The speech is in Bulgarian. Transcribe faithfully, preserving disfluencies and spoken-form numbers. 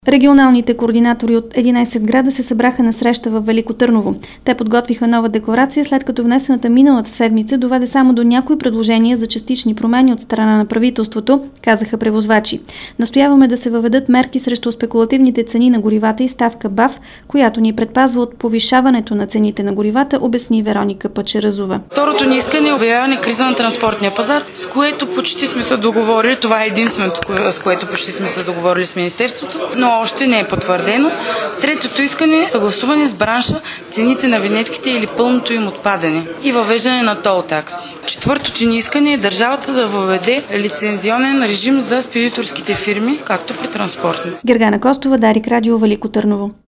Регионалните координатори от единайсет града се събраха на среща в Велико Търново. Те подготвиха нова декларация, след като внесената миналата седмица доведе само до някои предложения за частични промени от страна на правителството, казаха превозвачи. Настояваме да се въведат мерки срещу спекулативните цени на горивата и ставка БАФ, която ни предпазва от повишаването на цените на горивата, обясни Вероника Пачеразова. Второто ни искане е обявяване криза на транспортния пазар, с което почти сме се договорили. Това е единственото, с което почти сме се договорили с Министерството, но още не е потвърдено. Третото искане е съгласуване с бранша цените на винетките или пълното им отпадане и въвеждане на тол такси. Четвъртото ни искане е държавата да въведе лицензионен режим за спедиторските фирми, както при транспортни. Гергана Костова, Дарик Радио, Велико Търново.